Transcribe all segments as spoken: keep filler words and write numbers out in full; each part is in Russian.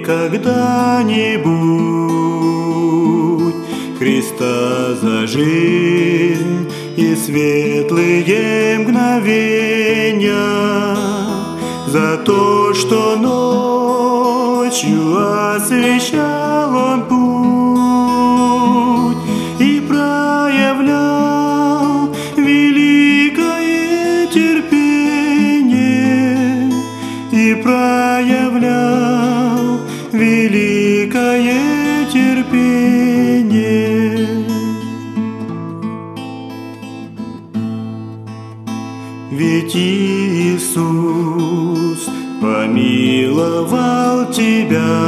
когда-нибудь Христа за жизнь и светлые мгновения, за то, что ночью освещал Он путь и проявлял великое терпение, и проявлял великое терпение. Ведь Иисус помиловал тебя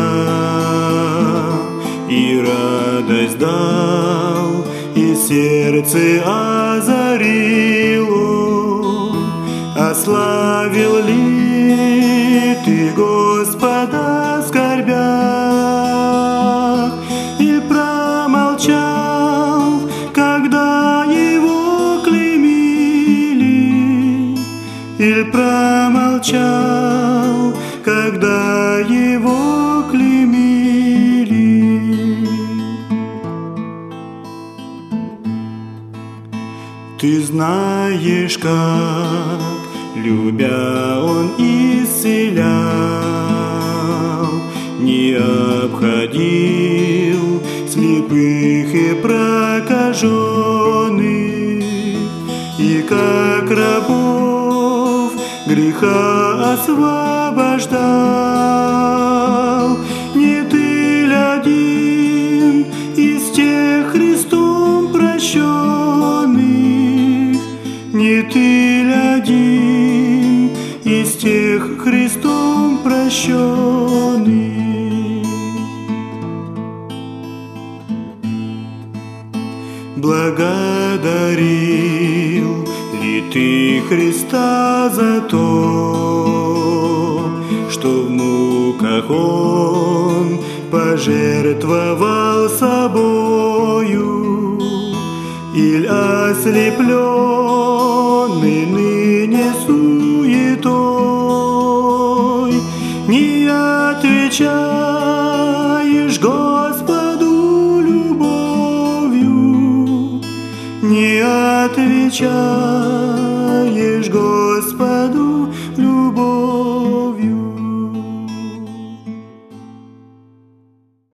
и радость дал, и сердце озарил Он. Ославил ли ты Господа в скорбях и промолчал, когда Его клеймили, или промолчал, когда Его клеймили? Ты знаешь, как, любя, Он исцелял, не обходил слепых и прокаженных, и как рабов греха освобождал. Не ты ли один из тех Христом прощенных? Не ты ли один из тех Христом прощенных? Благодарил ли ты Христа за то, что в муках Он пожертвовал собою, или ослепленный ныне суетой не отвечаешь Господу любовью, не отвечаешь